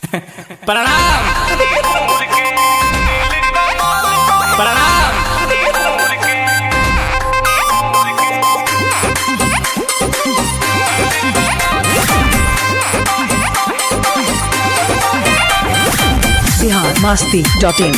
प्रणाम प्रणाम। biharmasti.in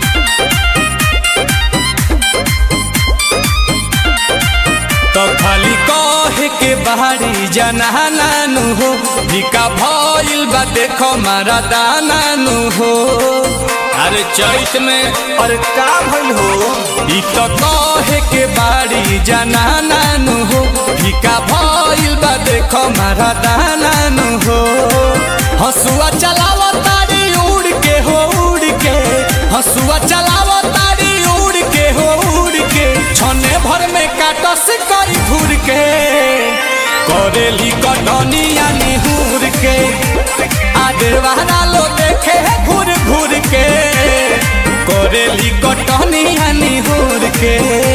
तो खाली कहे के बाहरी जनानानु हो भिका भइल बा देखो मारा दानानु हो। अरे चैत में और का भइल हो ई तो कहे के बाहरी जनानानु हो भिका भइल बा देखो मारा दानानु हो। हसुआ चलावो तारी उड़ के हो उड़ के, हसुआ चलावो तारी उड़ के हो उड़ के, छने भर में काटस करी घूर के, करेली कटनिया निहुर के, आदेवाना लो देखे घूर घूर के, करेली कटनिया निहुर के।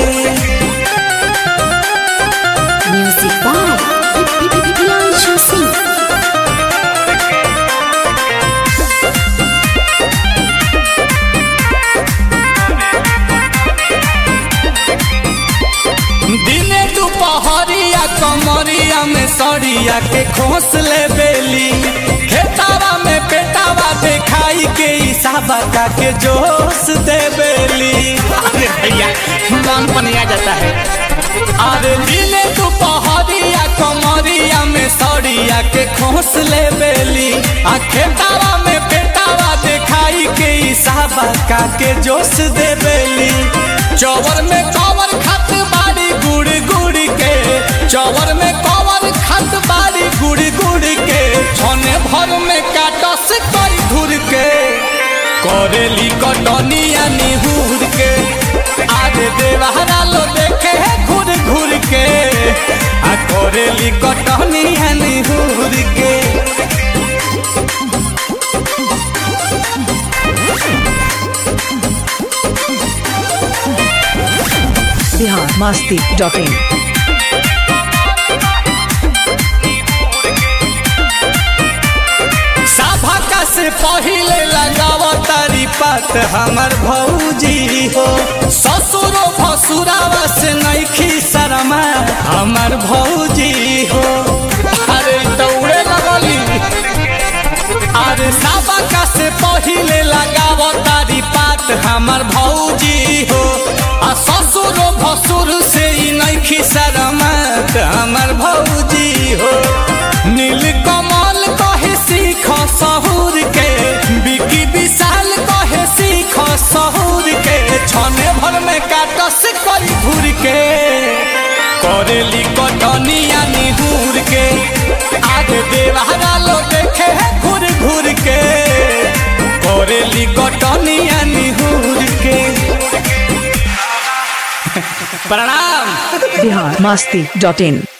Music by Piancho Sing. दिने दुपहरिया कमरिया में सड़िया के खोस ले बेली, खेतावा में पेटावा देखाई के इसाबा का के जोश दे बेली। अरे भैया मन पनिया जाता है। अरे दिने दुपहरिया कमरिया में सड़िया के खोस ले बेली, आ खेतावा में पेटावा देखाई के इसाबा का के जोश दे बेली। चौवर में कवर खत बाड़ी गुड़ गुड़ के, चौवर में कवर खत बाड़ी गुड़ गुड़ के, छने भर में काटस कई धुर के, करेली कटनिया निहुर के, आगे देवहरा लो देखे घूर घूर के, आ करेली कटनिया निहुर के। biharmasti.in सभा से पहिले लगावा तारी पात हमर भौजी हो, ससुरो भसुरावा से नइखी शरमा हमर भौजी हो। अरे दौड़े लगली। अरे सभा से पहिले लगावा तारी पात हमर भौजी हो, आ ससुरो भसुर से नइखी शरमा हमर भौजी हो। नील कमल कहे सीख सहूर के, बिकी विशाल कहे सीख सहूर के, छने भर में काटस करी घूर के, करेली कटनिया निहुर के, आगे देवहरा लो देखे घूर घूर के, करेली कटनिया निहुर के। प्रणाम। biharmasti.in